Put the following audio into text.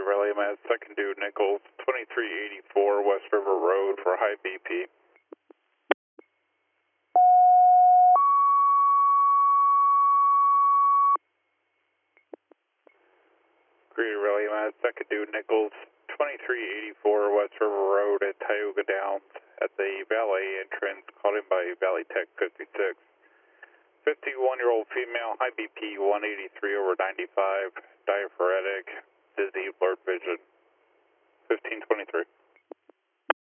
Rally, I'm at second due Nichols, 2384 West River Road for high BP. Greater Rally, I'm at second due Nichols, 2384 West River Road at Tioga Downs at the valet entrance, called in by Valley Tech 56. 51-year-old female, high BP 183 over 95, diaphoretic, dizzy, blurred vision, 1523.